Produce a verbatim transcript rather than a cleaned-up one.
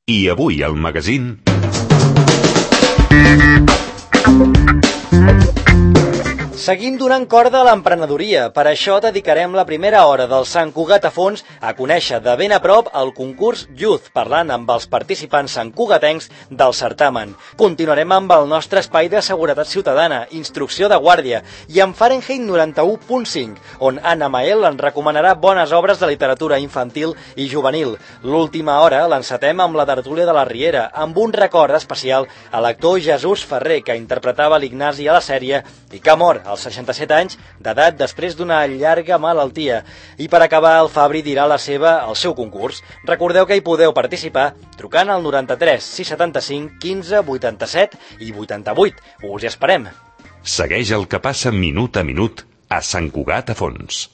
I avui al magazín... Seguim donant corda a l'emprenedoria. Per això dedicarem la primera hora del Sant Cugat a fons a conèixer de ben a prop el concurs Youth, parlant amb els participants santcugatencs del certamen. Continuarem amb el nostre espai de seguretat ciutadana, instrucció de guàrdia, i amb Fahrenheit noranta-u punt cinc, on Anna Mael ens recomanarà bones obres de literatura infantil i juvenil. L'última hora l'encetem amb la tertúlia de la Riera, amb un record especial a l'actor Jesús Ferrer, que interpretava l'Ignasi a la sèrie i que mor als seixanta-set anys d'edat després d'una llarga malaltia. I per acabar, el Fabri dirà la seva al seu concurs. Recordeu que hi podeu participar trucant al noranta-tres sis setanta-cinc quinze vuitanta-set i vuitanta-vuit. Us hi esperem. Segueix el que passa minut a minut a Sant Cugat a fons.